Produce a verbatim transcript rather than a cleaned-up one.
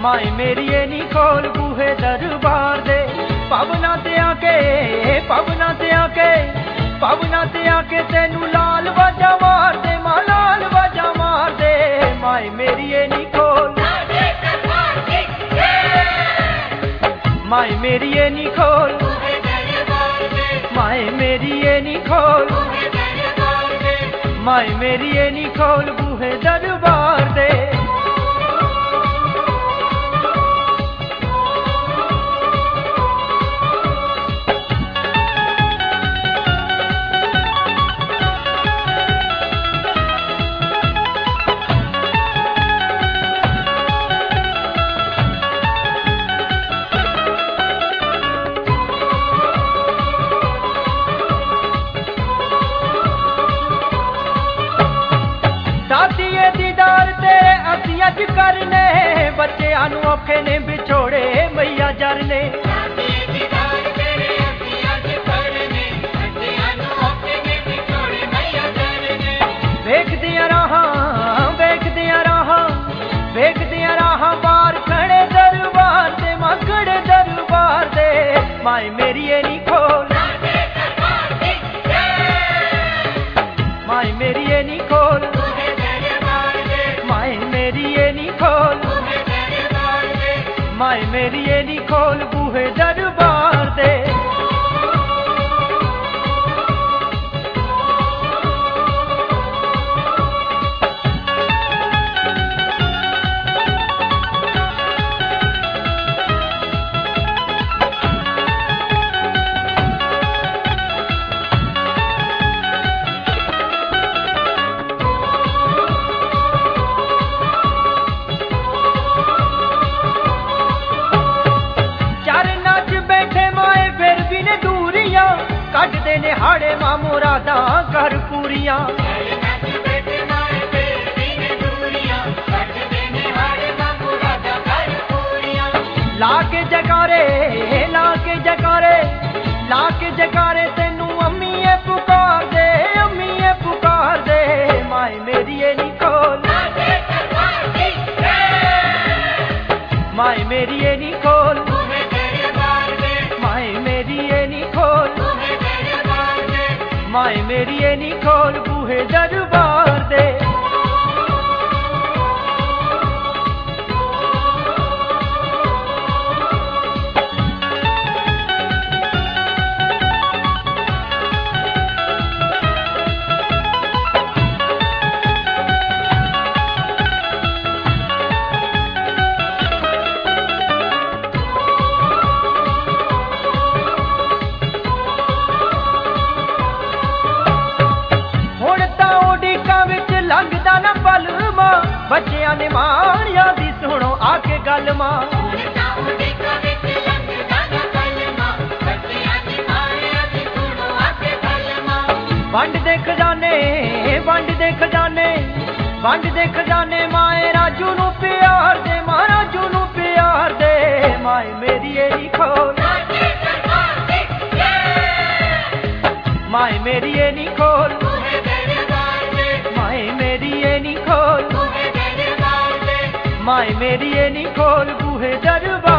माए मेरी नी खोल बूहे दरबार दे। पवना ते आके पवना ते आके पवना ते आके तेनू लाल बाजा मार दे, मां लाल बाजा मार दे। माए मेरी नी खोल माए मेरी नी खोल माए मेरी नी खोल माए मेरी नी खोल बूहे दरबार दे। अज करने बच्चों नू औखे ने बिछोड़े मैया जरने। वेखदियां राहां वेखदियां राहां वेखदियां राहां बार खड़े दरबार दे, मां खड़े दरबार दे। माए मेरी नी खोल माए मेरी नी खोल माए मेरी नी खोल माए मेरी नी खोल बूहे दरबार दे। कटदे ने हाड़े मां मुरादा कर पूरियां। लाके जकारे लाके जकारे लाके जकारे तेनू अम्मीए पुकार दे, अम्मीए पुकार दे। माए मेरी नी खोल माए मेरी नी खोल माए मेरी नी खोल माए मेरी नी खोल बूहे दरबार दे। बच्चियां ने माणिया दी सुनो आके गल मां। वंड दे खजाने वंड दे खजाने वंड दे खजाने माए राजू नू प्यार दे, मां राजू नू प्यार दे। माए मेरी नी खोल माए मेरी नी खोल माए मेरी नी खोल माए मेरी नी खोल बूहे दरबार।